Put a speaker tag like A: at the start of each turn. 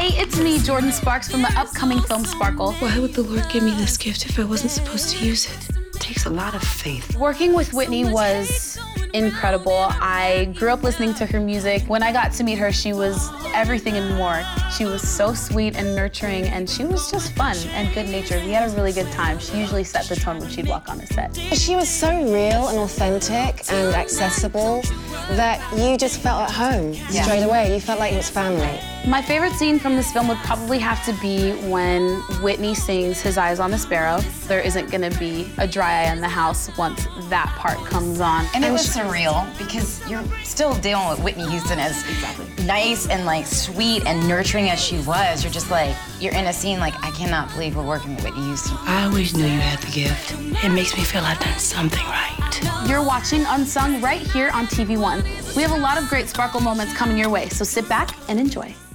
A: Hey, it's me, Jordan Sparks, from the upcoming film Sparkle.
B: Why would the Lord give me this gift if I wasn't supposed to use it? It takes a lot of faith.
A: Working with Whitney was incredible. I grew up listening to her music. When I got to meet her, she was everything and more. She was so sweet and nurturing, and she was just fun and good-natured. We had a really good time. She usually set the tone when she'd walk on the set.
C: She was so real and authentic and accessible that you just felt at home straight away. You felt like it was family.
A: My favorite scene from this film would probably have to be when Whitney sings His Eyes on the Sparrow. There isn't gonna be a dry eye in the house once that part comes on.
D: And it was surreal because you're still dealing with Whitney Houston as nice and like sweet and nurturing as she was. You're just like, you're in a scene like, I cannot believe we're working with Whitney Houston.
B: I always knew you had the gift. It makes me feel I've done something right.
A: You're watching Unsung right here on TV1. We have a lot of great Sparkle moments coming your way, so sit back and enjoy.